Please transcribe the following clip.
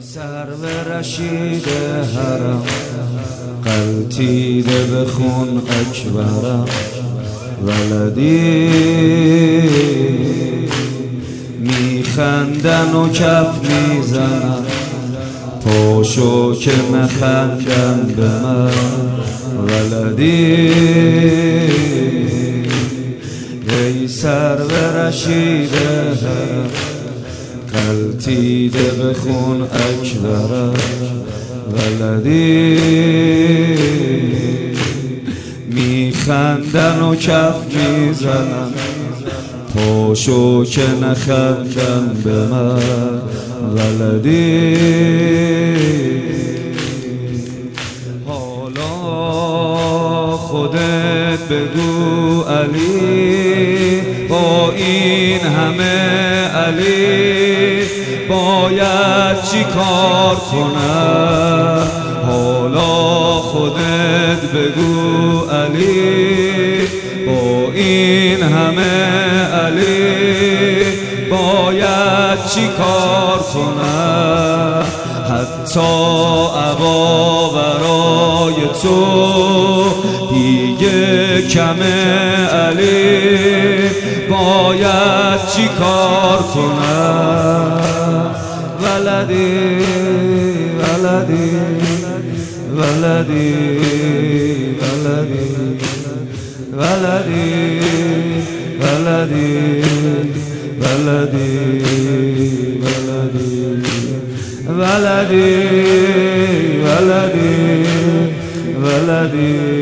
سرو رشید حرم قلتیده به خون اکبرم ولدی میخندن و کف میزنن پاشو که نخندن به من ولدی ای سرو رشید حرم قلتیده به خون اکبرم ولدی میخندن و کف میزنن پاشو که نخندن به من ولدی حالا خودت بگو علی با این همه علی باید چی کار کنم حالا خودت بگو علی با این همه علی باید چی کار کنم حتی عبا برای تو دیگه کمه علی باید چی کار کنم ولدی ولدی ولدی ولدی ولدی ولدی ولدی ولدی ولدی ولدی